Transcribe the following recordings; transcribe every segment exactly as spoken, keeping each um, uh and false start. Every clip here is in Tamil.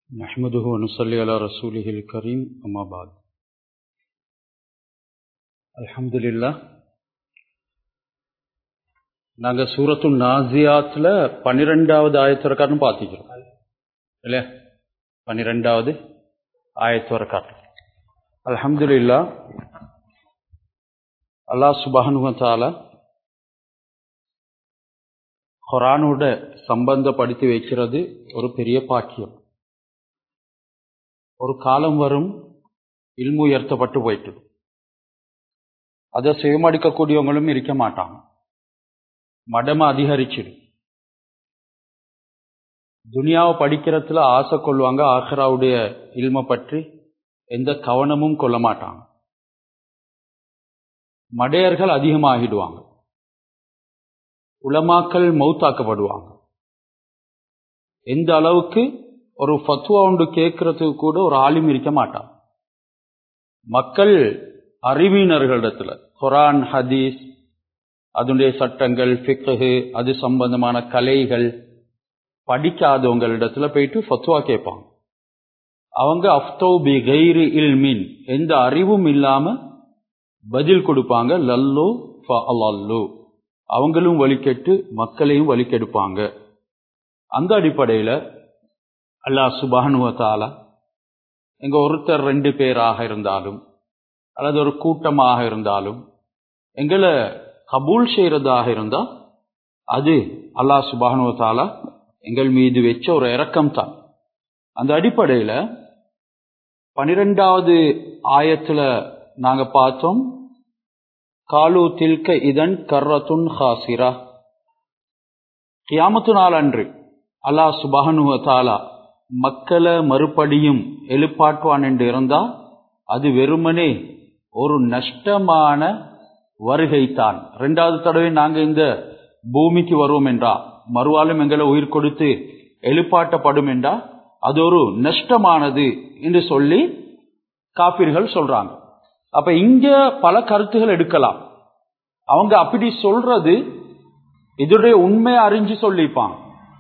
நஹ்மதுஹு வ நுஸல்லி அலா ரசூலிஹில் கரீம். அம்மா பாத். அல்ஹம்துலில்லாஹ். நாங்க சூரத்து நாசியாத்துல பன்னிரெண்டாவது ஆயத்து வரைக்கும் பார்த்துக்கிறோம் இல்லையா? பன்னிரெண்டாவது ஆயத்து வரைக்கும் அல்ஹம்துலில்லாஹ். அல்லாஹ் சுப்ஹானஹு வ தஆலா குர்ஆனோட சம்பந்தப்படுத்தி வைக்கிறது ஒரு பெரிய பாக்கியம். ஒரு காலம் வரும் இல்மு உயர்த்தப்பட்டு போயிட்டு அதை சுயமடிக்கக்கூடியவங்களும் இருக்க மாட்டாங்க. மடமை அதிகரிச்சிடும். துனியாவை படிக்கிறதுல ஆசை கொள்வாங்க, ஆஹிராவுடைய இல்மை பற்றி எந்த கவனமும் கொள்ள மாட்டாங்க. மடையர்கள் அதிகமாகிடுவாங்க. உலமாக்கள் மௌத்தாக்கப்படுவாங்க. எந்த அளவுக்கு ஒரு ஃபத்வா ஒன்று கேட்கறதுக்கு கூட ஒரு ஆலிம் இருக்க மாட்டான். மக்கள் அறிவினர்களிடத்துல குர்ஆன் ஹதீஸ் அதனுடைய சட்டங்கள் ஃபிக்ஹ் அது சம்பந்தமான கலைகள் படிக்காதவங்களிடத்துல போயிட்டு ஃபத்வா கேட்பாங்க. அவங்க அஃப்தௌ பி கைரி இல்மின் எந்த அறிவும் இல்லாம பதில் கொடுப்பாங்க. லல்லோ ஃபஅலல்லு அவங்களும் வழிகெட்டு மக்களையும் வழிகெடுப்பாங்க. அந்த அடிப்படையில் அல்லாஹ் சுப்ஹானஹு வ தஆலா எங்க ஒருத்தர் ரெண்டு பேராக இருந்தாலும் அல்லது ஒரு கூட்டமாக இருந்தாலும் எங்களை கபூல் செய்யறதாக இருந்தா அது அல்லாஹ் சுப்ஹானஹு வ தஆலா எங்கள் மீது வச்ச ஒரு இரக்கம் தான். அந்த அடிப்படையில் பனிரெண்டாவது ஆயத்துல நாங்க பார்த்தோம், காலு தில்க இதன் கர்ரத்துன் ஹாசிரா. கியாமத்து நாள் அன்று அல்லாஹ் சுப்ஹானஹு வ தஆலா மக்களை மறுபடியும் எழுப்பாட்டுவான் என்று இருந்தா அது வெறுமனே ஒரு நஷ்டமான வருகை தான். இரண்டாவது தடவை நாங்க இந்த பூமிக்கு வருவோம் என்றா, மறுவாலும் எங்களை உயிர் கொடுத்து எழுப்பாட்டப்படும் என்றா அது ஒரு நஷ்டமானது என்று சொல்லி காபிர்கள் சொல்றாங்க. அப்ப இங்க பல கருத்துகள் எடுக்கலாம். அவங்க அப்படி சொல்றது இதோடைய உண்மையை அறிஞ்சு சொல்லிப்பாங்க.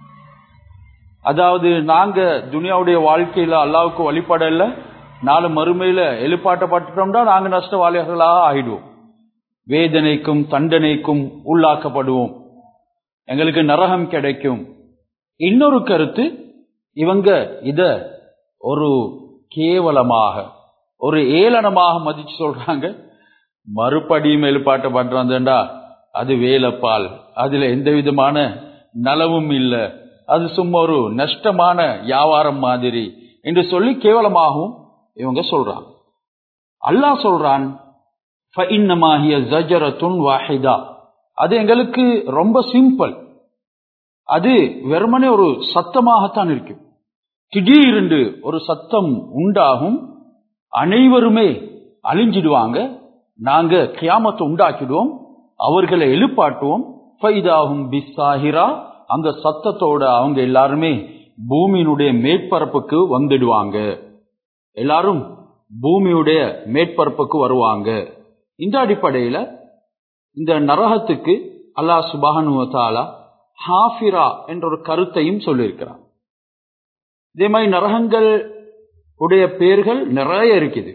அதாவது நாங்க துனியாவுடைய வாழ்க்கையில அல்லாஹ்வுக்கு வழிபடல, நாலு மறுமையில எழுப்பாட்டப்பட்டோம்னா நாங்க நஷ்டவாளிகளாக ஆகிடுவோம், வேதனைக்கும் தண்டனைக்கும் உள்ளாக்கப்படுவோம், எங்களுக்கு நரகம் கிடைக்கும். இன்னொரு கருத்து, இவங்க இத ஒரு கேவலமாக ஒரு ஏளனமாக மதிச்சு சொல்றாங்க. மறுபடியும் எழுப்பாட்டப்படுறா அது வேலப்பால், அதுல எந்த விதமான நலவும் இல்லை, அது சும்மா ஒரு நஷ்டமான வியாபாரம் மாதிரி என்று சொல்லி கேவலமாகவும் இவங்க சொல்றாங்க. அல்லாஹ் சொல்றான், ஃபஇன்னமா ஹிய ஸஜரத்துன் வாஹிதா. அது எங்களுக்கு ரொம்ப சிம்பிள். அது வெறுமனே ஒரு சத்தமாகத்தான் இருக்கும். திடீரென்று ஒரு சத்தம் உண்டாகும், அனைவருமே அழிஞ்சிடுவாங்க, நாங்க கியாமத்தை உண்டாக்கிடுவோம், அவர்களை எழுப்பாட்டுவோம். ஃபைதாஹும் பிஸ்ஸாஹிரா. அந்த சத்தத்தோட அவங்க எல்லாருமே பூமியினுடைய மேற்பரப்புக்கு வந்துடுவாங்க, எல்லாரும் பூமியுடைய மேற்பரப்புக்கு வருவாங்க. இந்த அடிப்படையில் இந்த நரகத்துக்கு அல்லாஹ் சுப்ஹானஹு வ தஆலா ஹாஃபிரா என்ற ஒரு கருத்தையும் சொல்லியிருக்கிறார். இதே மாதிரி நரகங்கள் உடைய பெயர்கள் நிறைய இருக்குது.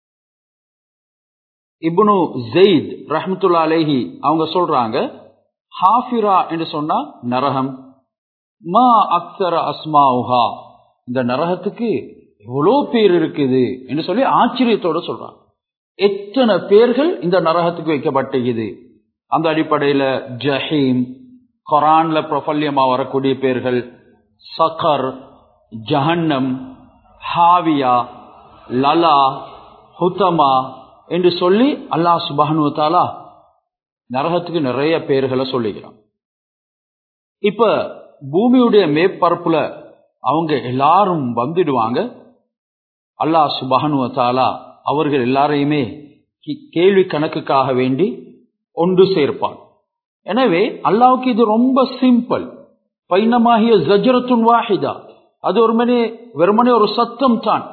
இப்னு ஸெய்த் ரஹ்மத்துல்லாஹி அலைஹி அவங்க சொல்றாங்க, ஹாஃபிரா என்று சொன்னா நரகம், மா அக்ஸர அஸ்மாஉஹா, இந்த நரகத்துக்கு எவ்வளோ பேர் இருக்குது என்று சொல்லி ஆச்சரியத்தோட சொல்றாங்க. எத்தனை பேர்கள் இந்த நரகத்துக்கு வைக்கப்பட்டது. அந்த அடிப்படையில் ஜஹீம், குர்ஆன்ல பிரபல்யமா வரக்கூடிய பேர்கள், சகர், ஜஹன்னம், ஹாவியா, லலா, ஹுதமா என்று சொல்லி அல்லாஹ் சுப்ஹானஹு வ தஆலா நரகத்துக்கு நிறைய பேர்களை சொல்லிக்கிறான். இப்ப பூமியுடைய மேற்பரப்புல அவங்க எல்லாரும் வந்துடுவாங்க. அல்லாஹ் சுப்ஹானஹு வ தஆலா அவர்கள் எல்லாரையுமே கேள்வி கணக்குக்காக வேண்டி ஒன்று சேர்ப்பான். எனவே அல்லாஹ்வுக்கு இது ரொம்ப சிம்பிள். ஃபைன்னமா ஹிய ஸஜரத்துன் வாஹிதா, அது ஒரு மணி வெறுமனே ஒரு சத்தம் தான்.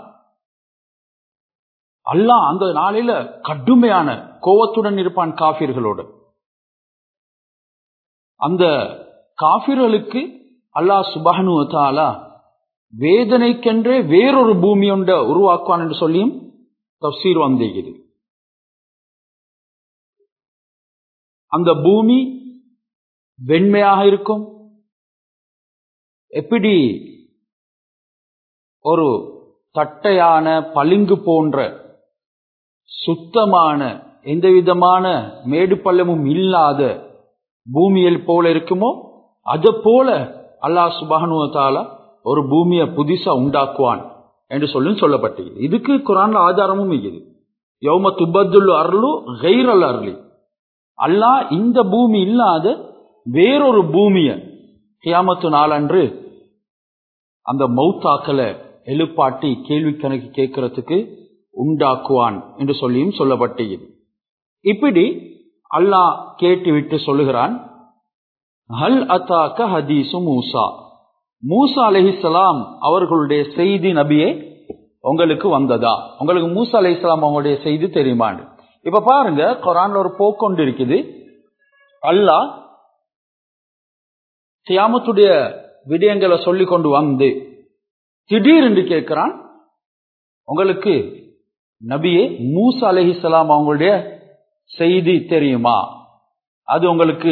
அல்லாஹ் அந்த நாளில கடுமையான கோவத்துடன் இருப்பான் காஃபிர்களோடு. அந்த காஃபிர்களுக்கு அல்லாஹ் சுப்ஹானஹு வ தஆலா வேதனைக்கென்றே வேறொரு பூமி ஒன்றை உருவாக்குவான் என்று சொல்லியும் தஃசீர் வந்திருக்கிறது. அந்த பூமி வெண்மையாக இருக்கும். எப்படி ஒரு தட்டையான பளிங்கு போன்ற சுத்தமான எந்த விதமான மேடு பள்ளமும் இல்லாத பூமியில் போல இருக்குமோ அது போல அல்லாஹ் சுப்ஹானஹு வ தஆலா ஒரு பூமியை புதுசா உண்டாக்குவான் என்று சொல்லி சொல்லப்பட்டது. இதுக்கு குர்ஆன்ல ஆதாரமும் இருக்குது. யௌம துபத்துல் அர்லு கைரல் அர்லி, அல்லாஹ் இந்த பூமி இல்லாத வேறொரு பூமியை கியாமத்து நாளன்று அந்த மௌத்தாக்களை எழுப்பாட்டி கேள்வி கணக்கு கேட்கறதுக்கு உண்டாக்குவான் என்று சொல்லியும் சொல்லப்பட்டது. இப்படி அல்லாஹ் கேட்டுவிட்டு சொல்லுகிறான், ஹல் அத்தாக்க ஹதீசு மூசா, மூசா அலைஹிஸ்ஸலாம் அவர்களுடைய செய்தி நபியே உங்களுக்கு வந்ததா? உங்களுக்கு மூசா அலைஹிஸ்ஸலாம் அவங்களுடைய செய்தி தெரியுமான்னு. இப்ப பாருங்க, குர்ஆன்ல ஒரு போக்கொண்டு இருக்குது. அல்லாஹ் கியாமத்துடைய விடயங்களை சொல்லி கொண்டு வந்து திடீரென்று கேட்கிறான், உங்களுக்கு நபியே மூசா அலைஹிஸ்ஸலாம் அவங்களுடைய செய்தி தெரியுமா? அது உங்களுக்கு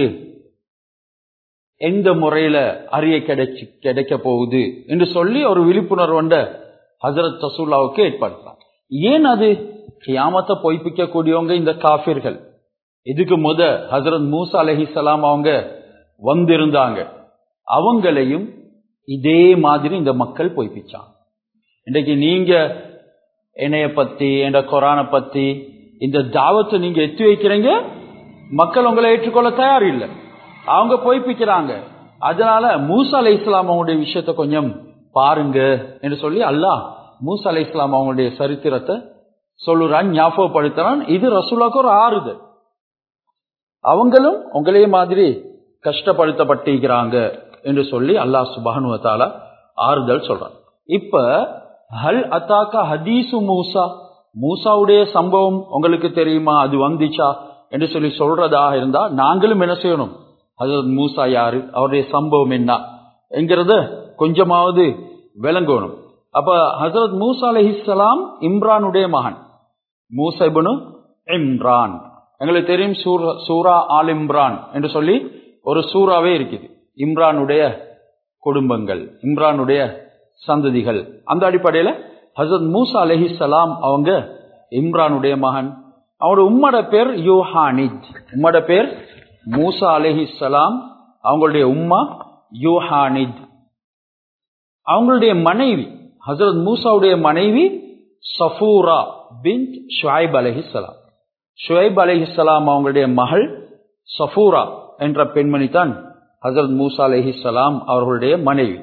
எந்த முறையில அறிய கிடைச்சி கிடைக்க போகுது என்று சொல்லி ஒரு விழிப்புணர்வு ஹஜரத் ரசூலுல்லாஹ்வுக்கு ஏற்படுத்தார். ஏன் அது கியாமத்தை பொய்ப்பிக்க கூடியவங்க இந்த காஃபிர்கள். இதுக்கு முத ஹஜரத் மூசா அலைஹிஸ்ஸலாம் அவங்க வந்திருந்தாங்க. அவங்களையும் இதே மாதிரி இந்த மக்கள் பொய்ப்பிச்சாங்க. இன்றைக்கு நீங்க என்னைய பத்தி என்ற குர்ஆனை பத்தி இந்த தாவத்தை நீங்க எத்தி வைக்கிறீங்க, மக்கள் உங்களை ஏற்றுக்கொள்ள தயார் இல்லை, அவங்க பொய்ப்பிக்கிறாங்க. அதனால மூசா அலைஹிஸ்ஸலாம் அவங்களுடைய விஷயத்தை கொஞ்சம் பாருங்க என்று சொல்லி அல்லாஹ் மூசா அலைஹிஸ்ஸலாம் அவங்களுடைய சரித்திரத்தை சொல்லுறான், ஞாபகப்படுத்துறான். இது ரசூலுல்லாஹ்வுக்கு ஒரு ஆறுதல். அவங்களும் உங்களே மாதிரி கஷ்டப்படுத்தப்பட்டிருக்கிறாங்க என்று சொல்லி அல்லாஹ் சுப்ஹானஹு வ தஆலா ஆறுதல் சொல்றான். இப்ப ஹல் அத்தாக்கா ஹதீசு மூசா, மூசாவுடைய சம்பவம் உங்களுக்கு தெரியுமா, அது வந்துச்சா என்று சொல்லி சொல்றதாக இருந்தா நாங்களும் என்ன செய்யணும், ஹஜரத் மூசா யாரு, அவருடைய சம்பவம் என்ன என்கிறத கொஞ்சமாவது விளங்கணும். அப்ப ஹஜரத் மூசா அலைஹிஸ்ஸலாம் இம்ரானுடைய மகன், மூசா இப்னு இம்ரான். எங்களுக்கு தெரியும் சூரா சூரா ஆல் இம்ரான் என்று சொல்லி ஒரு சூறாவே இருக்குது. இம்ரானுடைய குடும்பங்கள், இம்ரானுடைய சந்ததிகள். அந்த அடிப்படையில ஹஜரத் மூசா அலைஹிஸ்ஸலாம் அவங்க இம்ரானுடைய மகன். அவரோட உம்மோட பேர் யூஹானித். உம்மோட பேர் மூசா அலைஹிஸ்ஸலாம், அவங்களுடைய உம்மா யூஹானித். அவங்களுடைய மனைவி ஹஜரத் மூசாவுடைய மனைவி சஃபூரா பின்த் ஷுஐப் அலைஹிஸ்ஸலாம். ஷுஐப் அலைஹிஸ்ஸலாம் அவங்களுடைய மகள் சஃபூரா என்ற பெண்மணி தான் ஹஜரத் மூசா அலைஹிஸ்ஸலாம் அவர்களுடைய மனைவி.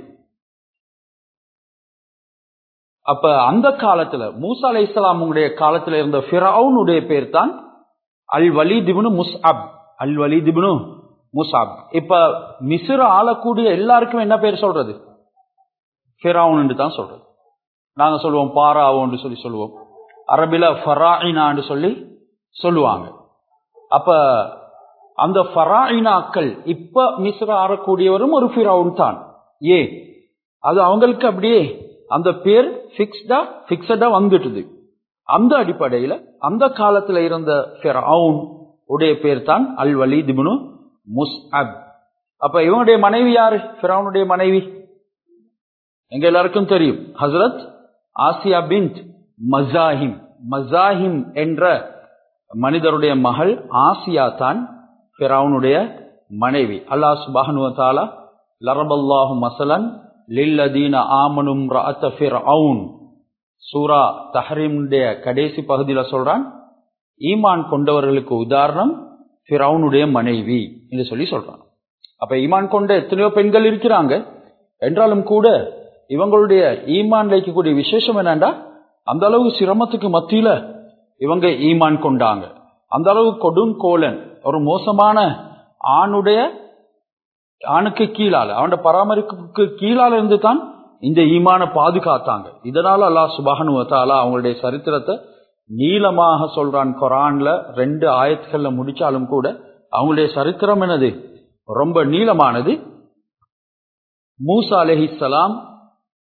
அப்ப அந்த காலத்துல மூசா அலைஹிஸ்ஸலாம் உடைய காலத்துல இருந்த ஃபிரௌனுடைய பேர் தான் Al Walid ibn Musab. Al Walid ibn Musab. இப்ப மிஸ்ர ஆளக்கூடிய எல்லாருக்கும் என்ன பேர் சொல்றது? ஃபிரௌன் என்று தான் சொல்றது. நாங்க சொல்லுவோம் பாராவோ என்று சொல்லி சொல்லுவோம், அரபில ஃபராயினா என்று சொல்லி சொல்லுவாங்க. அப்ப அந்த ஃபராயினாக்கள் இப்ப மிஸ்ர ஆளக்கூடியவரும் ஒரு ஃபிரௌன் தான். ஏ அது அவங்களுக்கு அப்படியே அந்த பேர் பிக்ஸ்டா பிக்ஸடா வந்துட்டுது. அந்த அடிப்படையில அந்த காலத்துல இருந்த ஃபிரௌன் உடைய பேர் தான் அல் வலீத் இப்னு முஸ்அப். அப்ப இவனுடைய மனைவி யாரு? ஃபிரௌனுடைய மனைவி எங்க எல்லாருக்கும் தெரியும், ஹஜரத் ஆசியா பின்த் மஸாஹிம். மஸாஹிம் என்ற மனிதருடைய மகள் ஆசியா தான் ஃபிரௌனுடைய மனைவி. அல்லாஹ் சுப்ஹானஹு வ தஆலா லரபல்லாஹு மஸலன் லில்லதீன ஆமனு இம்ரஅத ஃபிர்அவுன் சூரா தஹ்ரீமுடைய கடைசி பகுதியில சொல்றான், ஈமான் கொண்டவர்களுக்கு உதாரணம் ஃபிரௌனுடைய மனைவி என்று சொல்லி சொல்றான். அப்ப ஈமான் கொண்ட எத்தனையோ பெண்கள் இருக்கிறாங்க, என்றாலும் கூட இவங்களுடைய ஈமான்ல இருக்கக்கூடிய விசேஷம் என்னண்டா, அந்த அளவு சிரமத்துக்கு மத்தியில இவங்க ஈமான் கொண்டாங்க. அந்த அளவு கொடுங்கோலன் ஒரு மோசமான ஆணுடைய ஆணுக்கு கீழால அவனுடைய பராமரிப்புக்கு கீழால இருந்து தான் இந்த ஈமான பாதுகாத்தாங்க. இதனால அல்லாஹ் சுப்ஹானஹு வ தஆலா அவங்களுடைய சரித்திரத்தை நீளமாக சொல்றான் குர்ஆன்ல. ரெண்டு ஆயத்துக்கள்ல முடிச்சாலும் கூட அவங்களுடைய சரித்திரம் என்னது, ரொம்ப நீளமானது. மூசா அலைஹிஸ்ஸலாம்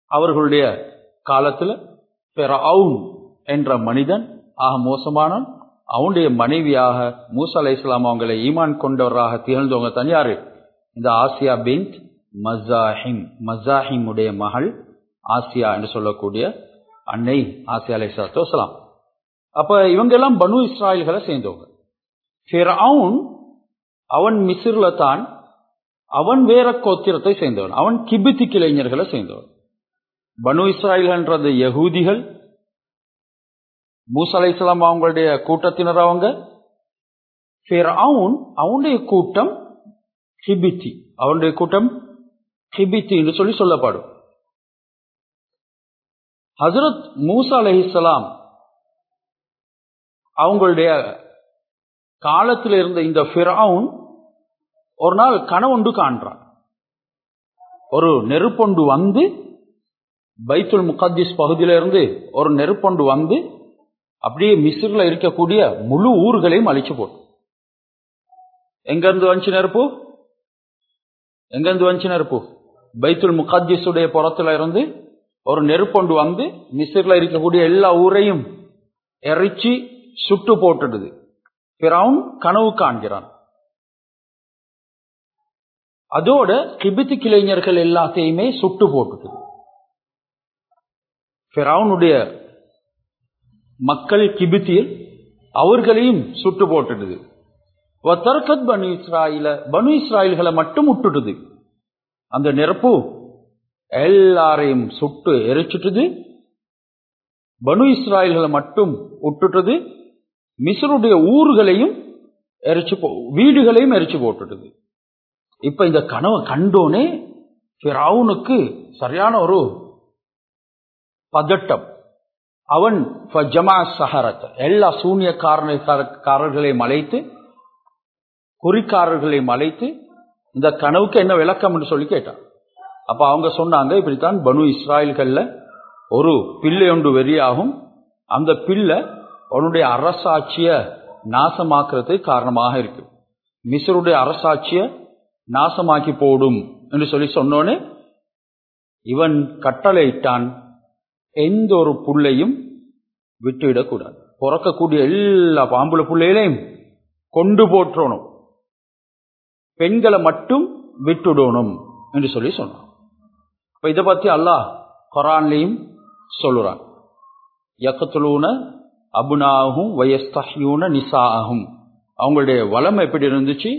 அவர்களுடைய காலத்தில் ஃபிரௌன் என்ற மனிதன் ஆக மோசமானான். அவனுடைய மனைவியாக மூசா அலைஹிஸ்ஸலாம் அவங்களை ஈமான் கொண்டவராக திகழ்ந்தவங்க தான் யாரு? இந்த ஆசியா பின்த் மஸாஹிம், மஸாஹிமுடைய மகள் ஆசியா என்று சொல்லக்கூடிய அன்னை ஆசியா அலைஹிஸ்ஸலாத்து வஸ்ஸலாம். அப்ப இவங்க எல்லாம் பனு இஸ்ராயல்களை சேர்ந்தவங்க. ஃபிரௌன் அவன் மிஸ்ர்ல தான், அவன் வேற கோத்திரத்தை சேர்ந்தவன், அவன் கிபித்தி கிளைஞர்களை சேர்ந்தவன். பனு இஸ்ராயல்ன்றது யகூதிகள், மூசா அலைஹிஸ்ஸலாம் அவங்களுடைய கூட்டத்தினர் அவங்க. ஃபிரௌன் அவனுடைய கூட்டம் கிபித்தி, அவனுடைய கூட்டம் கிபித்தி என்று சொல்லி சொல்லப்படும். ஹஜ்ரத் மூசா அலைஹிஸ்ஸலாம் அவங்களுடைய காலத்தில் இருந்த இந்த ஃபிரௌன் ஒரு நாள் கனவுண்டு காண்றான். ஒரு நெருப்பொண்டு வந்து பைத்துல் முகத்திஸ் பகுதியிலிருந்து ஒரு நெருப்பொண்டு வந்து அப்படியே மிஸ்ர்ல இருக்கக்கூடிய முழு ஊர்களையும் அழிச்சு போட்டு. எங்கிருந்து வந்துச்சு நெருப்பு? எங்கிருந்து வந்துச்சு நெருப்பு? பைத்துல் முகத்திஸுடைய புறத்துல இருந்து ஒரு நெருப்பொண்டு வந்து மிஸ்ர்ல இருக்கக்கூடிய எல்லா ஊரையும் எரிச்சு சுட்டு போட்டுடுது. ஃபிரௌன் கனவு காண்கிறான். அதோட கிபித்தி கிளைஞர்கள் எல்லாத்தையுமே சுட்டு போட்டுது. ஃபிரௌனுடைய மக்கள் கிபித்தியில் அவர்களையும் சுட்டு போட்டுடுது. வதர்கத் பனு இஸ்ராயில, பனு இஸ்ராயில்களை மட்டும் விட்டுடுது. அந்த நெருப்பு எல்லாரையும் சுட்டு எரிச்சுட்டுது. பனு இஸ்ராயில்களை மட்டும் விட்டுட்டது. மிஸ்ருடைய ஊர்களையும் எரிச்சு போ வீடுகளையும் எரிச்சு போட்டுடுது. இப்ப இந்த கனவை கண்டோனே ஃபிரௌனுக்கு சரியான ஒரு பதட்டம். அவன் எல்லா சூனியக்காரர்களையும் அழைத்து, குறிக்காரர்களையும் அழைத்து இந்த கனவுக்கு என்ன விளக்கம் என்று சொல்லி கேட்டான். அப்ப அவங்க சொன்னாங்க, இப்படித்தான் பனு இஸ்ராயல்கள்ல ஒரு பிள்ளை ஒன்று வெறியாகும், அந்த பிள்ளை அவனுடைய அரசாட்சிய நாசமாக்குறதுக்கு காரணமாக இருக்கு, மிஸ்ருடைய அரசாட்சிய நாசமாக்கி போடும் என்று சொல்லி சொன்னோன்னு இவன் கட்டளையிட்டான், எந்த ஒரு புள்ளையும் விட்டுவிடக்கூடாது, பிறக்கக்கூடிய எல்லா பாம்புல புள்ளைகளையும் கொண்டு போற்றணும், பெண்களை மட்டும் விட்டுடணும் என்று சொல்லி சொன்னான். இப்ப இதை பத்தி அல்லாஹ் குர்ஆன்லயும் சொல்லுறான். யக்துலூன அபுனாஹும் வயஸ்தஹ்யூன நிசாஅஹும், அவங்களுடைய வளம் எப்படி இருந்துச்சு,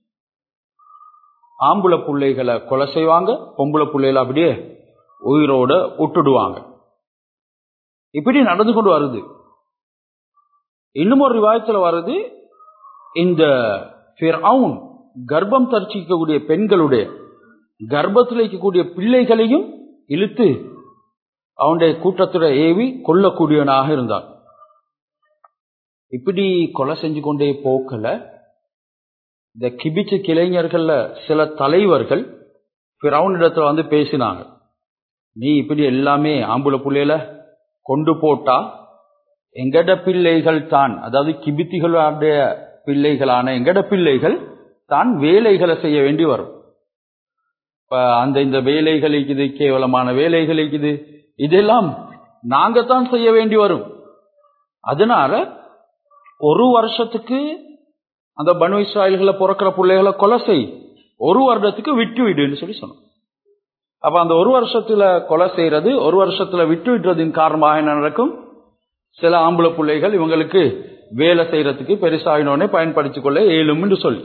ஆம்புல பிள்ளைகளை கொலை செய்வாங்க, பொம்புல பிள்ளைகளை அப்படியே உயிரோட விட்டுடுவாங்க. இப்படி நடந்து கொண்டு வருது. இன்னும் ஒரு ரிவாயத்துல வருது, இந்த ஃபிரௌன் கர்ப்பம் தரிசிக்கக்கூடிய பெண்களுடைய கர்ப்பத்தில் இருக்கக்கூடிய பிள்ளைகளையும் இழுத்து அவனுடைய கூட்டத்துடைய ஏவி கொல்லக்கூடியவனாக இருந்தான். இப்படி கொலை செஞ்சு கொண்டே போக்கல இந்த கிபிச்சு கிளைஞர்கள்ல சில தலைவர்கள் ஃபிரௌனிடத்துல வந்து பேசினாங்க, நீ இப்படி எல்லாமே ஆம்புல பிள்ளையில கொண்டு போட்டா எங்கட பிள்ளைகள் தான், அதாவது கிபித்திகளுடைய பிள்ளைகளான எங்கட பிள்ளைகள் தான் வேலைகளை செய்ய வேண்டி வரும். இப்ப அந்த இந்த வேலைகள் இருக்குது, கேவலமான வேலைகள் இருக்குது, இதெல்லாம் நாங்க தான் செய்ய வேண்டி வரும். அதனால ஒரு வருஷத்துக்கு அந்த பனு இஸ்ராயல்களை பிறக்கிற பிள்ளைகளை கொலை செய், ஒரு வருடத்துக்கு விட்டு விடுன்னு சொல்லி சொன்னோம். அப்ப அந்த ஒரு வருஷத்துல கொலை செய்யறது, ஒரு வருஷத்துல விட்டு விடுறதின் காரணமாக என்ன நடக்கும், சில ஆம்பளை பிள்ளைகள் இவங்களுக்கு வேலை செய்யறதுக்கு பெருசாயினோடனே பயன்படுத்திக் கொள்ள ஏழும் என்று சொல்லி,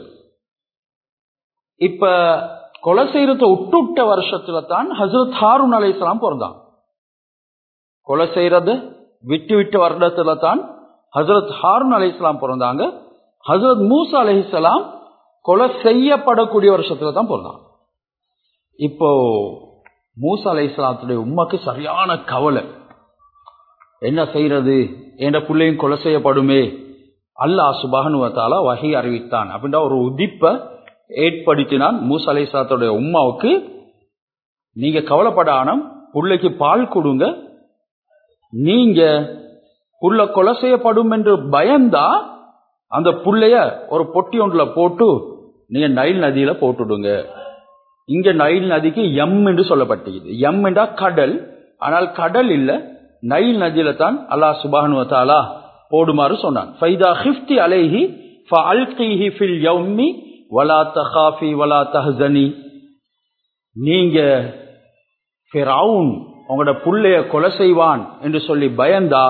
இப்ப கொலை செய்யறத விட்டுவிட்ட வருஷத்துல தான் ஹஜ்ரத் ஹாரூன் அலைஹிஸ்ஸலாம் பிறந்தாங்க. கொலை செய்யறது விட்டு விட்ட வருடத்துல தான் ஹஜ்ரத் ஹாரூன் அலைஹிஸ்ஸலாம் பிறந்தாங்க. ஹஜ்ரத் மூசா அலைஹிஸ்ஸலாம் கொலை செய்யப்படக்கூடிய வருஷத்துல தான் பிறந்தாங்க. இப்போ மூசா அலைஹிஸ்ஸலாத்துடைய உம்மக்கு சரியான கவலை, என்ன செய்யறது, என்ற பிள்ளையும் கொலை செய்யப்படுமே. அல்லாஹ் சுப்ஹானஹு வ தஆலா வஹி அறிவித்தான் அப்படின்னா ஒரு உதிப்ப ஏற்படுத்தினான் மூசா அலைஹிஸ்ஸலாத்துடைய உம்மாவுக்கு. நீங்க கவலைப்படானம், புள்ளைக்கு பால் கொடுங்க, நீங்க புள்ள கொலை செய்யப்படும் என்று பயந்தா அந்த புள்ளைய ஒரு பொட்டி ஒன்றுல போட்டு நீங்க நைல் நதியில போட்டுடுங்க. இங்க நைல் நதிக்கு எம் என்று சொல்லப்பட்டது. எம் என்றா கடல், ஆனால் கடல் இல்ல, நைல் நதியில தான் அல்லாஹ் சுப்ஹானஹு வ தஆலா போடுமாறு சொன்னான். ஃபைதா ஹிஃப்தி அலைஹி ஃபஅல்கிஹி ஃபில் யௌமி வலா தகாஃபி வலா தஹ்சனி. நீங்க ஃபிரௌன் உங்களோட புள்ளைய கொலை செய்வான் என்று சொல்லி பயந்தா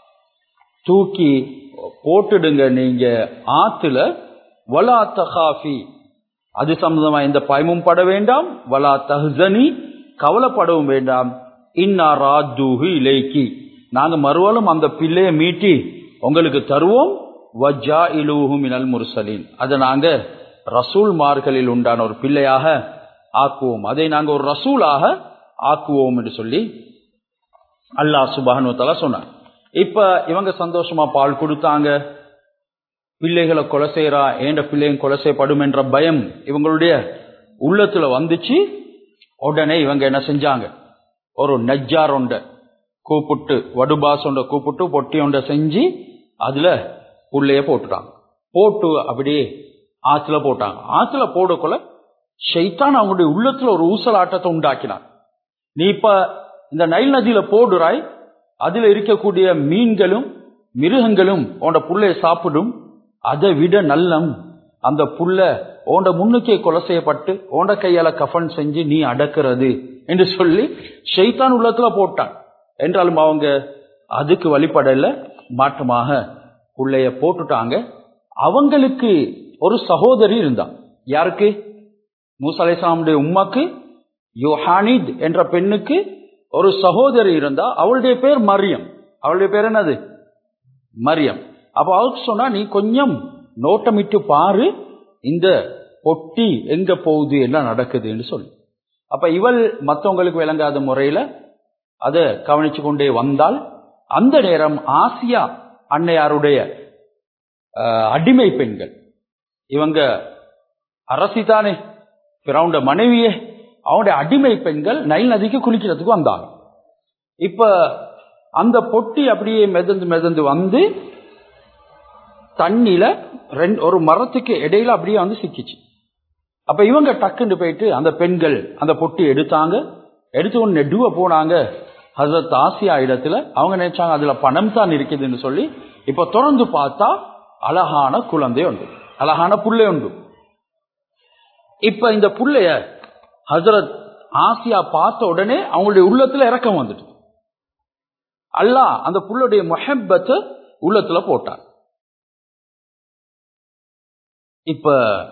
தூக்கி போட்டுடுங்க நீங்க ஆத்துல. வலா தகாஃபி, அது சம்பந்தமா எந்த பயமும் பட வேண்டாம். வலா தஹ்சனி, கவலைப்படவும் வேண்டாம். இன்னா ராத்தூஹு இலைக்கி, நாங்க மறுவலும் அந்த பிள்ளையை மீட்டி உங்களுக்கு தருவோம். வஜ்ஜாயிலூஹு மினல் முர்சலீன், அதை நாங்க ரசூல்மார்களில் உண்டான ஒரு பிள்ளையாக ஆக்குவோம், அதை நாங்க ஒரு ரசூலாக ஆக்குவோம் என்று சொல்லி அல்லாஹ் சுப்ஹானஹு வ தஆலா சொன்னார். இப்ப இவங்க சந்தோஷமா பால் கொடுத்தாங்க. பிள்ளைகளை கொலை செய்யறா, ஏண்ட பிள்ளையும் கொலை செய்யப்படும் என்ற பயம் இவங்களுடைய உள்ளத்துல வந்துச்சு. உடனே இவங்க என்ன செஞ்சாங்க, ஒரு நஜ்ஜார் ஒண்ட கூப்பிட்டு, வடுபாஸ் ஒண்ட கூப்பிட்டு பொட்டி ஒண்ட செஞ்சு அதுல புள்ளைய போட்டுட்டாங்க. போட்டு அப்படியே ஆத்துல போட்டாங்க. ஆத்துல போடக்குள்ள ஷைத்தான் அவங்களுடைய உள்ளத்துல ஒரு ஊசலாட்டத்தை உண்டாக்கினான். நீ இப்ப இந்த நைல் நதியில போடுறாய், அதுல இருக்கக்கூடிய மீன்களும் மிருகங்களும் உன்னோட புள்ளைய சாப்பிடும். அதை விட நல்லம் அந்த புள்ள உன்னோட முன்னுக்கே கொலை செய்யப்பட்டு உன்னோட கையால கஃபன் செஞ்சு நீ அடக்கிறது என்று சொல்லி ஷைத்தான் உள்ளத்துல போட்டான். என்றாலும் அவங்க அதுக்கு வழிபடல, மாற்றமாக புள்ளைய போட்டுட்டாங்க. அவங்களுக்கு ஒரு சகோதரி இருந்தான். யாருக்கு? மூசா அலைஹிஸ்ஸலாமுடைய உம்மாக்கு யோஹானித் என்ற பெண்ணுக்கு ஒரு சகோதரி இருந்தா. அவளுடைய பேர் மரியம். அவளுடைய பேர் என்னது? மரியம். அப்ப அவருக்கு சொன்னா, நீ கொஞ்சம் நோட்டமிட்டு பாரு, இந்த பொட்டி எங்க போகுது, என்ன நடக்குதுன்னு சொல்லி. அப்ப இவள் மற்றவங்களுக்கு விளங்காத முறையில அதை கவனிச்சு கொண்டே வந்தால், அந்த நேரம் ஆசியா அன்னையாருடைய அடிமை பெண்கள், இவங்க அரசிதானே, பிறவுண்ட மனைவியே, அவனுடைய அடிமை பெண்கள் நைல் நதிக்கு குளிக்கிறதுக்கு வந்தாங்க. இப்ப அந்த பொட்டி அப்படியே மிதந்து மிதந்து வந்து தண்ணியில ஒரு மரத்துக்கு இடையில அப்படியே வந்து சிக்கிச்சு. அப்ப இவங்க டக்குன்னு போயிட்டு அந்த பெண்கள் அந்த பொட்டி எடுத்தாங்க. எடுத்து ஒன்று நெடுவ போனாங்க ஹஜ்ரத் ஆசியா இடத்துல. அவங்க நினைச்சாங்க அதுல பணம் தான் இருக்குதுன்னு சொல்லி. இப்ப தொடர்ந்து பார்த்தா அழகான குழந்தை உண்டு, அழகான புள்ளை உண்டு. இப்ப இந்த புள்ளைய ஹஜ்ரத் ஆசியா பார்த்த உடனே அவங்களுடைய உள்ளத்துல இறக்கம் வந்துட்டு, அல்லாஹ் அந்த புள்ளுடைய முஹப்பத்தை உள்ளத்துல போட்டார். இப்ப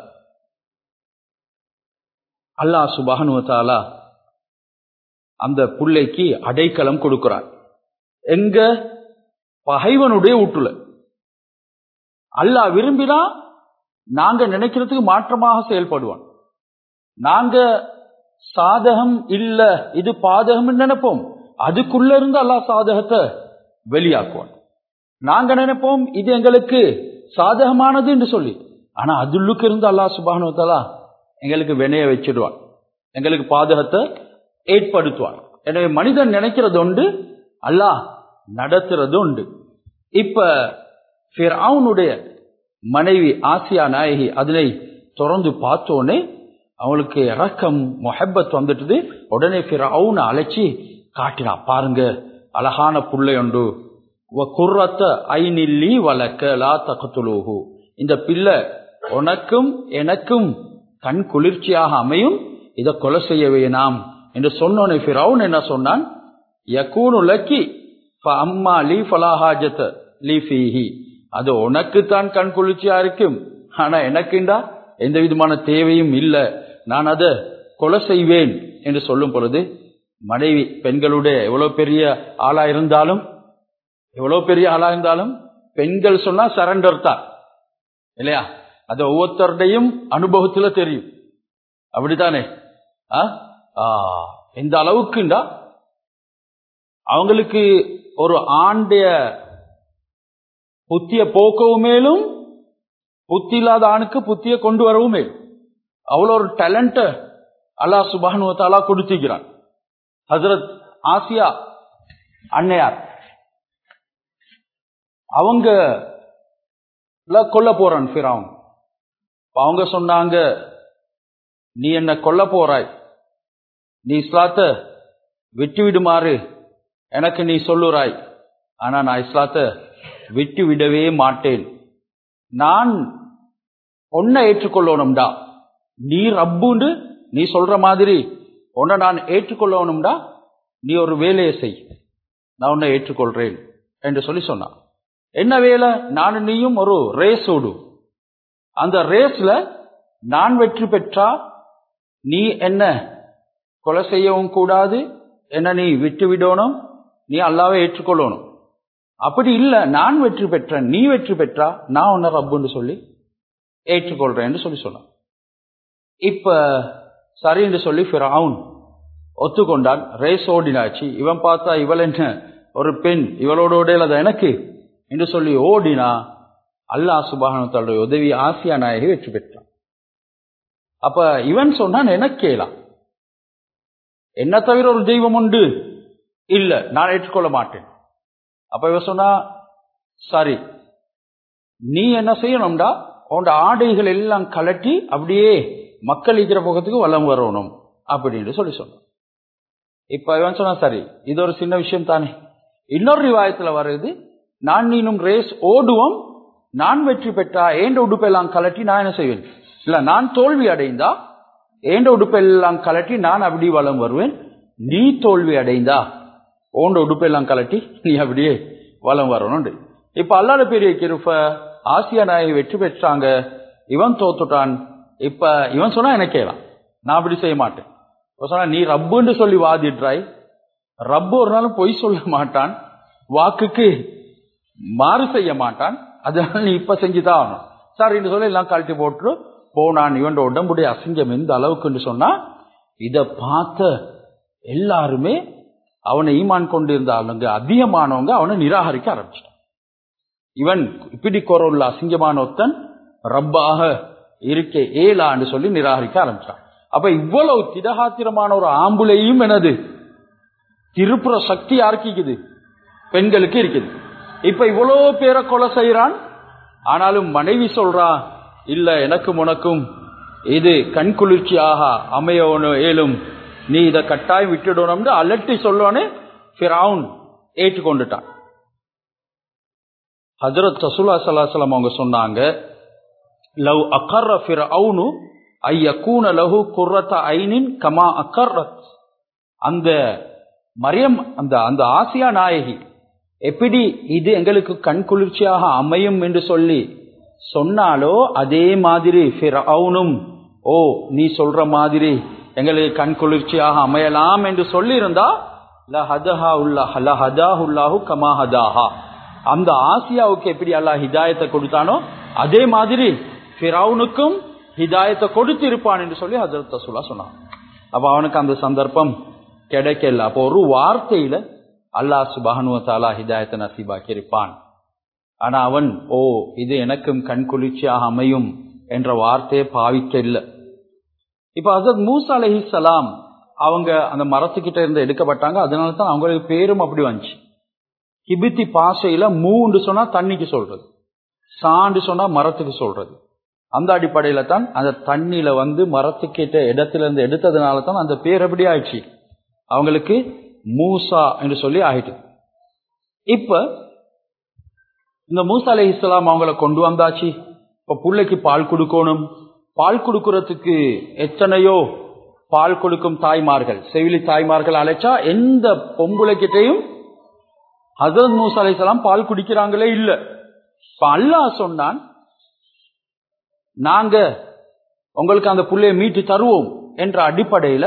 அல்லாஹ் சுப்ஹானஹு வ தஆலா அந்த புள்ளைக்கு அடைக்கலம் கொடுக்கிறார். எங்க? பகைவனுடைய வீட்டுல. அல்லாஹ் விரும்பினா நாங்க நினைக்கிறதுக்கு மாற்றமாக செயல்படுவான். நாங்க சாதகம் இல்ல இது பாதகம் நினைப்போம், அதுக்குள்ள இருந்து அல்லாஹ் சாதகத்தை வெளியாக்குவான். நாங்க நினைப்போம் இது எங்களுக்கு சாதகமானது என்று சொல்லி, ஆனா அதுள்ளுக்கு இருந்து அல்லாஹ் சுப்ஹானஹு வ தஆலா எங்களுக்கு வினைய வச்சிடுவான், எங்களுக்கு பாதகத்தை ஏற்படுத்துவான். எனவே மனிதன் நினைக்கிறது உண்டு, அல்லாஹ் நடத்துறது உண்டு. இப்ப ஃபிர்அவுனுடைய மனைவி ஆசியா நாயகி அதனை தொடர்ந்து பார்த்தோன்னே அவங்களுக்கு இரக்கம் முஹப்பத் வந்துட்டுது. உடனே ஃபிர்அவுனை அழைச்சி காட்டினா, பாருங்க அழகான புள்ளை உண்டு, குர்ரத்த ஐனில்லி வலக்க லா தக்துலூஹு, இந்த பிள்ளை உனக்கும் எனக்கும் கண் குளிர்ச்சியாக அமையும், இதை கொலை செய்ய வேணாம் என்று சொன்னோனே ஃபிரௌன் என்ன சொன்னான்? யகூனு லக்கி ஃபஅம்மா லீ ஃபலா ஹாஜத லீ ஃபீஹி, அது உனக்கு தான் கண் குளிர்ச்சியா இருக்கும், ஆனா எனக்குண்டா எந்த விதமான தேவையும் இல்லை, நான் அதை கொலை செய்வேன் என்று சொல்லும் பொழுது, மனைவி பெண்களுடைய எவ்வளவு பெரிய ஆளா இருந்தாலும் எவ்வளவு பெரிய ஆளா இருந்தாலும் பெண்கள் சொன்னா சரண்டர் தான் இல்லையா? அது ஒவ்வொருத்தருடையும் அனுபவத்துல தெரியும், அப்படித்தானே? எந்த அளவுக்குண்டா அவங்களுக்கு ஒரு ஆண்டைய புத்திய போக்கவும் மேலும், புத்தி இல்லாத ஆணுக்கு புத்திய கொண்டு வரவும் மேலும், அவ்வளோ ஒரு டேலண்ட் அல்லாஹ் சுப்ஹானஹு வ தஆலா கொடுத்திருக்கிறான். ஹஜ்ரத் ஆசியா அன்னையார் அவங்க கொல்ல போறான் ஃபிரௌன். அவங்க சொன்னாங்க, நீ என்ன கொல்ல போறாய், நீ இஸ்லாத்தை வெட்டி விடுமாறு எனக்கு நீ சொல்லுறாய், ஆனா நான் இஸ்லாத்தை விட்டு விடவே மாட்டேன். நான் உன்னை ஏற்றுக்கொள்ளணும்டா, நீ ரப்புண்டு நீ சொல்ற மாதிரி உன்னை நான் ஏற்றுக்கொள்ளணும்டா, நீ ஒரு வேலையை செய், நான் உன்னை ஏற்றுக்கொள்றேன் என்று சொல்லி சொன்னான். என்ன வேலை? நானும் நீயும் ஒரு ரேஸ் ஓடு. அந்த ரேஸ்ல நான் வெற்றி பெற்றா நீ என்ன கொலை செய்யவும் கூடாது, என்ன நீ விட்டு விடணும், நீ அல்லாஹ்வை ஏற்றுக்கொள்ளணும். அப்படி இல்ல, நான் வெற்றி பெற்றேன், நீ வெற்றி பெற்றா நான் உன்னை ரப்புன்னு சொல்லி ஏற்றுக்கொள்றேன்னு சொல்லி சொன்னான். இப்ப சரி என்று சொல்லி ஃபிரௌன் ஒத்துக்கொண்டான். ரேஸ் ஓடினாச்சு. இவன் பார்த்தா இவள் என்ன ஒரு பெண், இவளோட ஓடையில எனக்கு என்று சொல்லி ஓடினா அல்லாஹ் சுப்ஹானஹு வ தஆலா உதவி ஆசியா நாயகி வெற்றி பெற்றான். அப்ப இவன் சொன்னான், எனக்கு கேளா, என்ன தவிர ஒரு தெய்வம் உண்டு இல்ல, நான் ஏற்றுக்கொள்ள மாட்டேன். அப்ப இவன் சொன்னா, சரி நீ என்ன செய்யணும்டா, உன் ஆடைகள் எல்லாம் கலட்டி அப்படியே மக்கள் இருக்கிற பக்கத்துக்கு வலம் வரணும் அப்படின்னு சொல்லி சொன்னான். இப்ப இவன் சொன்னா, சரி இது ஒரு சின்ன விஷயம் தானே. இன்னொரு ரிவாயத்துல வருது, நான் நீனும் ரேஸ் ஓடுவோம், நான் வெற்றி பெற்றா ஏண்ட உடுப்பெல்லாம் கலட்டி நான் என்ன செய்வேன், இல்ல நான் தோல்வி அடைந்தா ஏண்ட உடுப்பெல்லாம் கலட்டி நான் அப்படி வலம் வருவேன், நீ தோல்வி அடைந்தா ஓண்ட உடுப்பெல்லாம் கலட்டி நீ அப்படியே வலம் வரணும். இப்ப அல்லாஹ் பெரிய கிருப, ஆசியா நாயகி வெற்றி பெற்றாங்க, இவன் தோத்துட்டான். இப்ப இவன் சொன்னா எனக்கு கேளாம், நான் அப்படி செய்ய மாட்டேன். சொன்னா, நீ ரப்புன்னு சொல்லி வாதிடுறாய், ரப்பு ஒரு நாளும் பொய் சொல்ல மாட்டான், வாக்குக்கு மாறு செய்ய மாட்டான், அதனால நீ இப்ப செஞ்சுதான் ஆகணும். சரின்னு சொல்லி எல்லாம் கழட்டி போட்டு போனான். இவன் உடம்புடைய அசிங்கம் எந்த அளவுக்குன்னு சொன்னா, இத பார்த்த எல்லாருமே அவனை ஈமான் கொண்டு இருந்தாங்க அதிகமானவங்க அவனை நிராகரிக்க ஆரம்பிச்சிட்டான். இவன் இப்படி குரல் அசிங்கமான ஒருத்தன் ரப்பாக இருக்க ஏலான்னு சொல்லி நிராகரிக்க ஆரம்பிச்சான். அப்ப இவ்வளவு திடகாத்திரமான ஒரு ஆம்புலையும் எனது திருப்புற சக்தி யாருக்கு? பெண்களுக்கு இருக்குது. இப்ப இவ்வளவு பேரை கொலை செய்யறான், ஆனாலும் மனைவி சொல்றா, இல்ல எனக்கும் உனக்கும் இது கண்குளிர்ச்சியாக அமைய ஏலும், நீ இதை கட்டாயம் விட்டுடணும் அலட்டி சொல்லோன்னு ஃபிரௌன் ஏற்றுக்கொண்டுட்டான். ஹஜ்ரத் ரசூலுல்லாஹி ஸல்லல்லாஹு அலைஹி வஸல்லம் அவங்க சொன்னாங்க, லவ் அகர்ர ஃபிரௌனு ஐயகூன லஹு குர்ரத ஐனின் கமா அகர்ரத். அந்த மரியம், அந்த அந்த ஆசியா நாயகி எப்படி இது எங்களுக்கு கண் குளிர்ச்சியாக அமையும் என்று சொல்லி சொன்னாலோ, அதே மாதிரி ஃபிரௌனும் ஓ நீ சொல்ற மாதிரி எங்களுக்கு கண் குளிர்ச்சியாக அமையலாம் என்று சொல்லி இருந்தா லஹதாஹுல்லாஹு கமா ஹதாஹா, அந்த ஆசியாவுக்கு எப்படி அல்லாஹ் ஹிதாயத்தை கொடுத்தானோ அதே மாதிரி ஃபிரௌனுக்கும் ஹிதாயத்தை கொடுத்து இருப்பான் என்று சொல்லி ஹஜ்ரத் ரசூலுல்லாஹ் சொன்னான். அப்ப அவனுக்கு அந்த சந்தர்ப்பம் கிடைக்கல. அப்போ ஒரு வார்த்தையில அல்லாஹ் சுப்ஹானஹு வ தஆலா ஹிதாயத்தை நசீபாக்கி இருப்பான். ஆனா அவன் ஓ இது எனக்கும் கண் குளிர்ச்சியாக அமையும் என்ற வார்த்தையை பாவிக்க இல்லை. இப்ப ஹஜ்ரத் மூசா அலைஹிஸ்ஸலாம் அவங்க அந்த மரத்துக்கிட்ட இருந்து எடுக்கப்பட்டாங்க. அதனால தான் அவங்களுக்கு பேரும் அப்படி வந்துச்சு. கிபித்தி பாஷையில மூன்று சொன்னா தண்ணிக்கு சொல்றது, சாண்டு சொன்னா மரத்துக்கு சொல்றது. அந்த அடிப்படையில தான் அந்த தண்ணியில வந்து மரத்துக்கிட்ட இடத்துல இருந்து எடுத்ததுனால தான் அந்த பேர் எப்படி ஆயிடுச்சு, அவங்களுக்கு மூசா என்று சொல்லி ஆயிட்டு. இப்ப இந்த மூசா அலைஹிஸ்ஸலாம் அவங்கள கொண்டு வந்தாச்சு. இப்ப புள்ளைக்கு பால் கொடுக்கணும். பால் கொடுக்கறதுக்கு எத்தனையோ பால் கொடுக்கும் தாய்மார்கள், செவிலி தாய்மார்கள் அழைச்சா எந்த பொம்புளைக்கிட்டையும் ஹஜ்ரத் மூசா அலைஹிஸ்ஸலாம் பால் குடிக்கிறாங்களே இல்ல. இப்ப அல்லாஹ் சொன்னான், நாங்க உங்களுக்கு அந்த புள்ளையை மீட்டு தருவோம் என்ற அடிப்படையில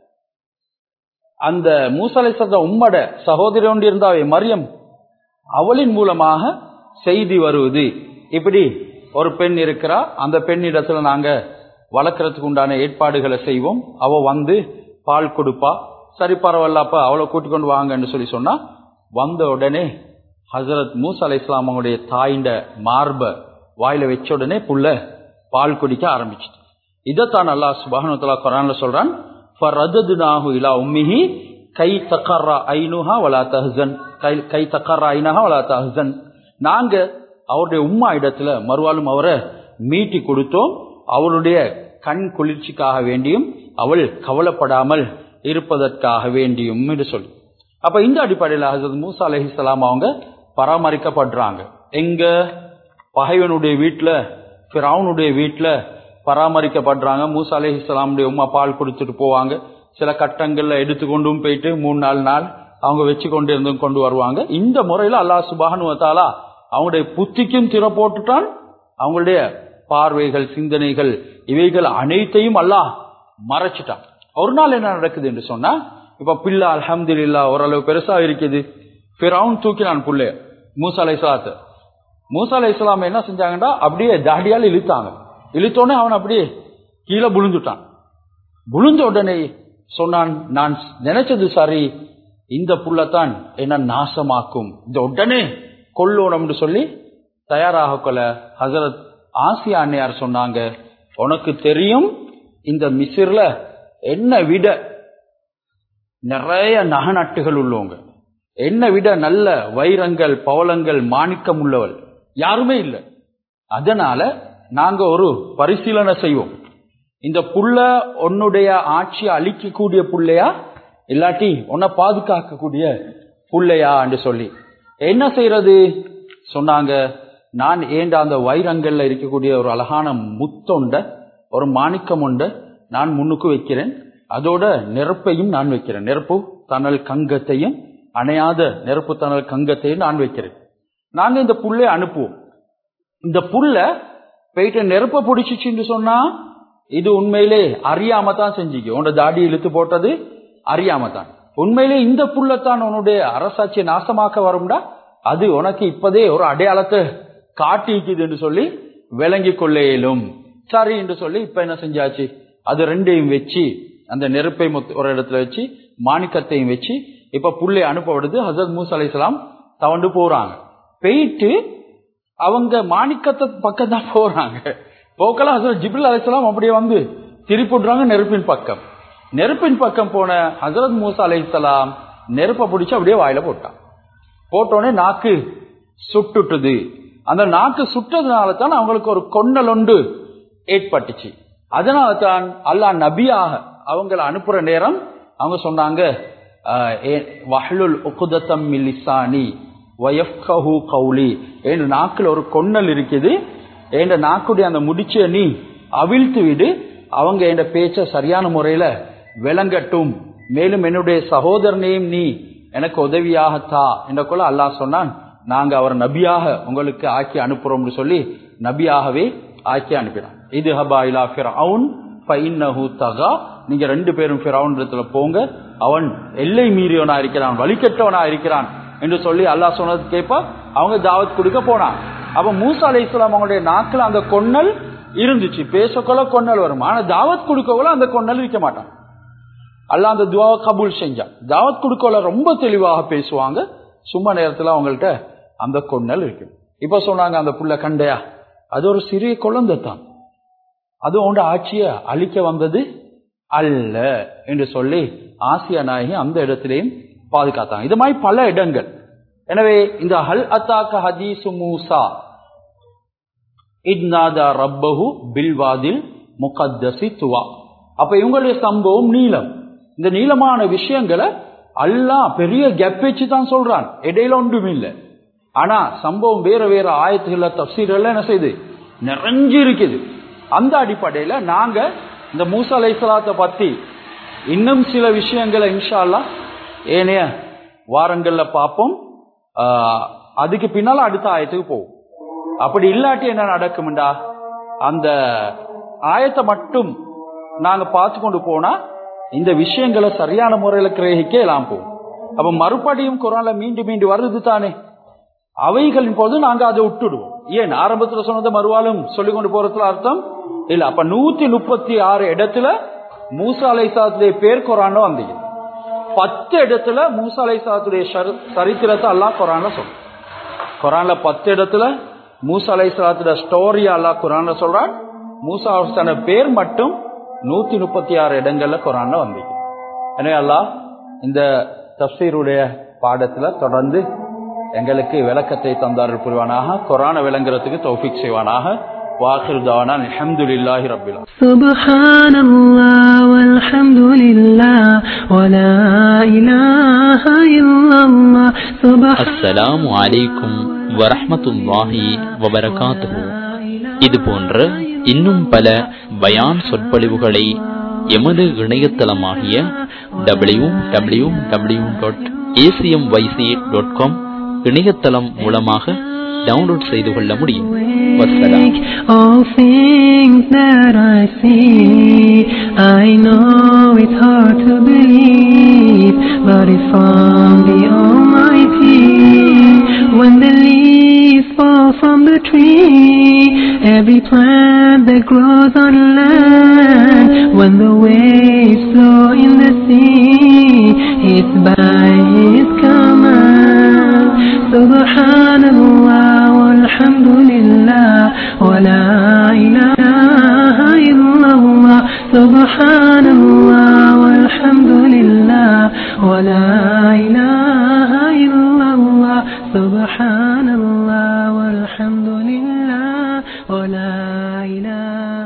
அந்த மூசா அலைஹிஸ்ஸலாம் உம்மட சகோதரி ஒன்று இருந்தாவே மரியம், அவளின் மூலமாக செய்தி வருவது. இப்படி ஒரு பெண் இருக்கிறா, அந்த பெண்ணிடத்துல நாங்க வளர்க்கறதுக்கு உண்டான ஏற்பாடுகளை செய்வோம், அவ வந்து பால் கொடுப்பா, சரி பரவாயில்லப்பா அவளை கூட்டிக் கொண்டு வாங்கன்னு சொல்லி சொன்னா, வந்த உடனே ஹஜ்ரத் மூசா அலைஹிஸ்ஸலாம் அவங்களுடைய தாயிண்ட மார்ப வாயில வச்ச உடனே புள்ள பால் குடிக்க ஆரம்பிச்சுட்டு. இதைத்தான் அல்லாஹ் சுப்ஹானஹு வ தஆலா குர்ஆன்ல சொல்றான், ஃபரததுனாஹு இலா உம்மிஹி கை தகர்ரா ஐனுஹா வலா தஹ்சன், கை தகர்ரா ஐனஹா வலா தஹ்சன். நாங்க அவருடைய உம்மா இடத்துல மறுவாலும் அவரை மீட்டி கொடுத்தோம், அவளுடைய கண் குளிர்ச்சிக்காக வேண்டியும் அவள் கவலைப்படாமல் இருப்பதற்காக வேண்டியும் என்று சொல்லி. அப்ப இந்த அடிப்படையில் ஹஜ்ரத் மூசா அலைஹிஸ்ஸலாம் அவங்க பராமரிக்கப்படுறாங்க. எங்க பகைவனுடைய வீட்டுல, ஃபிரௌனுடைய வீட்டுல பராமரிக்கப்படுறாங்க. மூசா அலைஹிஸ்ஸலாமுடைய உம்மா பால் கொடுத்துட்டு போவாங்க. சில கட்டங்கள்ல எடுத்துக்கொண்டும் போயிட்டு மூணு நாலு நாள் அவங்க வச்சு கொண்டு இருந்து கொண்டு வருவாங்க. இந்த முறையில அல்லாஹ் சுப்ஹானஹு வ தஆலா அவங்களுடைய புத்திக்கும் திற போட்டுட்டான். அவங்களுடைய பார்வைகள், சிந்தனைகள், இவைகள் அனைத்தையும் அல்லாஹ் மறைச்சிட்டான். ஒரு நாள் என்ன நடக்குது என்று சொன்னா, இப்ப பிள்ளை அல்ஹம்துலில்லாஹ் ஓரளவு பெருசா இருக்குது. ஃபிரௌன் தூக்கினான் புள்ளைய மூசா அலைஹிஸ்ஸலாத்தை. மூசா அலைஹிஸ்ஸலாம் என்ன செஞ்சாங்கன்னா அப்படியே தாடியால் இழுத்தாங்க. இழுத்தோடனே அவன் அப்படியே கீழே விழுந்துட்டான். விழுந்த உடனே சொன்னான், நான் நினைச்சது சரி, இந்த புள்ளத்தான் என்ன நாசமாக்கும், இந்த உடனே கொல்லணும்னு சொல்லி தயாராக கொள்ள ஹஜரத் ஆசியா அன்னையார் சொன்னாங்க, உனக்கு தெரியும் இந்த மிஸ்ர்ல என்ன விட நிறைய நகநட்டுகள் உள்ளவங்க, என்ன விட நல்ல வைரங்கள், பவளங்கள், மாணிக்கம் உள்ளவள் யாருமே இல்லை. அதனால நாங்க ஒரு பரிசீலனை செய்வோம், இந்த புள்ள உன்னுடைய ஆட்சியை அழிக்கக்கூடிய புள்ளையா இல்லாட்டி உன்னை பாதுகாக்கக்கூடிய புள்ளையா என்று சொல்லி என்ன செய்யறது சொன்னாங்க. நான் ஏண்ட அந்த வைரங்கள்ல இருக்கக்கூடிய ஒரு அழகான முத்தொண்ட, ஒரு மாணிக்கம் உண்ட நான் முன்னுக்கு வைக்கிறேன், அதோட நெருப்பையும் நான் வைக்கிறேன், நெருப்பு தணல் கங்கத்தையும், அணையாத நெருப்பு தணல் கங்கத்தையும் நான் வைக்கிறேன். நாங்க இந்த புல்லை அனுப்புவோம். இந்த புல்ல போயிட்டு நெருப்ப பிடிச்சிச்சுன்னு சொன்னா இது உண்மையிலே அறியாம தான் செஞ்சுக்க, உன்னோட தாடி இழுத்து போட்டது அறியாம தான். உண்மையிலே இந்த புல்லத்தான் உன்னுடைய அரசாட்சியை நாசமாக்க வரும்டா, அது உனக்கு இப்பதே ஒரு அடையாளத்தை காட்டிக்குது என்று சொல்லி விளங்கி கொள்ள இயலும். சரி என்று சொல்லி இப்ப என்ன செஞ்சாச்சு, அது ரெண்டையும் வச்சு அந்த நெருப்பை ஒரு இடத்துல வச்சு மாணிக்கத்தையும் வச்சு இப்ப புல்லை அனுப்பப்படுது. ஹஜரத் மூசா அலைஹிஸ்ஸலாம் தவண்டு போறாங்க. போயிட்டு அவங்க மாணிக்கத்தை பக்கம் தான் போறாங்க. போக்கெல்லாம் ஹஜரத் ஜிப்ரீல் அலைஹிஸ்ஸலாம் அப்படியே வந்து திருப்பிடுறாங்க நெருப்பின் பக்கம். நெருப்பின் பக்கம் போன ஹஜரத் மூசா அலைஹிஸ்ஸலாம் நெருப்பை பிடிச்சு அப்படியே வாயில போட்டான். போட்டோடனே நாக்கு சுட்டுட்டுது. அந்த நாக்கு சுட்டதுனால தான் அவங்களுக்கு ஒரு கொன்னல் ஒன்று ஏற்பட்டுச்சு. அதனால தான் அல்லாஹ் நபியாக அவங்களை அனுப்புற நேரம் அவங்க சொன்னாங்க, வஹ்லுல் உக்தத்தம் மின் லிசானி வயஃப்கஹு கௌலி, என்ற நாக்குல ஒரு கொன்னல் இருக்குது, என்ற நாக்குடைய அந்த முடிச்ச நீ அவிழ்த்து விடு, அவங்க என்ற பேச்ச சரியான முறையில விளங்கட்டும், மேலும் என்னுடைய சகோதரனையும் நீ எனக்கு உதவியாகத்தா என்ற கொள்ள அல்லாஹ் சொன்னான், நாங்க அவர் நபியாக உங்களுக்கு ஆக்கி அனுப்புறோம்னு சொல்லி நபியாகவே ஆக்கி அனுப்பினான். இது ஹபா இலா ஃபிரௌன் ஃபஇன்னஹு தகா, நீங்க ரெண்டு பேரும் ஃபிரௌன் இடத்துல போங்க, அவன் எல்லை மீறியவனா இருக்கிறான், வழிகட்டவனா இருக்கிறான் என்று சொல்லி அல்லாஹ் சொன்னது கேட்ப அவங்க தாவத் கொடுக்க போனான். அப்ப மூசா அலைஹிஸ்ஸலாம் அவங்களுடைய நாக்குல அந்த கொன்னல் இருந்துச்சு, பேசக்கொள்ள கொன்னல் வரும், ஆனா தாவத் கொடுக்கவல அந்த கொன்னல் இருக்க மாட்டான். அல்லாஹ் அந்த துவாவை கபூல் செஞ்சான். தாவத் கொடுக்கல ரொம்ப தெளிவாக பேசுவாங்க, சும்மா நேரத்துல அவங்கள்ட்ட அந்த கொன்னல் இருக்கு. இப்ப சொன்னாங்க அந்த புள்ள கண்டையா, அது ஒரு சிறிய குழந்தை தான், அது உண்ட ஆட்சியை அழிக்க வந்தது அல்ல என்று சொல்லி ஆசியா நாயகி அந்த இடத்திலேயும் பாதுகாத்தாங்க. இது மாதிரி பல இடங்கள். எனவே இந்த ஹல் அத்தாக்க ஹதீசு மூசா இத்நாதா ரப்பஹு பில்வாதில் முகத்தசி துவா. அப்ப இவங்களுடைய சம்பவம் நீளம். இந்த நீளமான விஷயங்களை அல்லாஹ் பெரிய கேப் வச்சு தான் சொல்றான், இடையில ஒன்றும் இல்லை. ஆனா சம்பவம் வேற வேற ஆயத்துகள்ல தஃசீர்கள் என்ன செய்யுது, நிறைஞ்சு இருக்குது. அந்த அடிப்படையில நாங்க இந்த மூசா அலைஹிஸ்ஸலாத்தை பத்தி இன்னும் சில விஷயங்களை இன்ஷா அல்லாஹ் ஏனைய வாரங்கள்ல பார்ப்போம். அதுக்கு பின்னால அடுத்த ஆயத்துக்கு போவோம். அப்படி இல்லாட்டி என்ன நடக்கும்டா, அந்த ஆயத்தை மட்டும் நாங்க பார்த்து கொண்டு போனா இந்த விஷயங்களை சரியான முறையில கிரகிக்க எல்லாம் போகும். அப்ப மறுபடியும் குர்ஆன்ல மீண்டும் மீண்டும் வருது தானே, அவைகளின் போது நாங்க அதை விட்டுடுவோம். ஏன் ஆரம்பத்துல சொன்னதை மறுவாலும் சொல்லிக் கொண்டு போறதுல அர்த்தம் இல்ல. அப்ப நூத்தி முப்பத்தி ஆறு இடத்துல மூசா அலைஹிஸ்ஸலாத்துடைய பேர் குர்ஆன்ல வந்தீங்க, பத்து இடத்துல மூசா அலைஹிஸ்ஸலாத்துடைய சரித்திரத்தை அல்லாஹ் குர்ஆன்ல சொல்ற. குர்ஆன்ல பத்து இடத்துல மூசா அலைஹிஸ்ஸலாத்துடைய ஸ்டோரி அல்லாஹ் குர்ஆன்ல சொல்றான். மூசா அலைஹிஸ்ஸலாத்துடைய பேர் மட்டும் நூத்தி முப்பத்தி ஆறு இடங்கள்ல குர்ஆன்ல வந்தீங்க. எனவே அல்லாஹ் இந்த தஃசீருடைய பாடத்துல தொடர்ந்து எங்களுக்கு விளக்கத்தை தந்தார் புரிவானாக, குர்ஆனை விளங்குறதுக்கு தௌஃபீக் செய்வானாக. வாஹிர் தவானா அல்ஹம்துலில்லாஹி ரப்பில் ஆலமீன். சுப்ஹானல்லாஹ். والحمد لله ولا إله إلا الله سبحان அஸ்ஸலாமு அலைக்கும் வரஹ்மத்துல்லாஹி வபரகாத்துஹு. இது போன்ற இன்னும் பல பயான் சொற்பொழிவுகளை எமது இணையதளமாகிய W W W dot ACMYC dot com இணையதளம் மூலமாக டவுன்லோட் செய்து கொள்ள முடியும். வஸ்ஸலாம். All things that I see, I know it's hard to believe, but it's from the Almighty. When the leaves fall from the tree, every plant that grows on land, when the waves flow in the sea, it's by His command. Subhanallah walhamdulillah wa la ilaha illallah. Subhanallah walhamdulillah wa la ilaha illallah. Subhanallah walhamdulillah wa la ilaha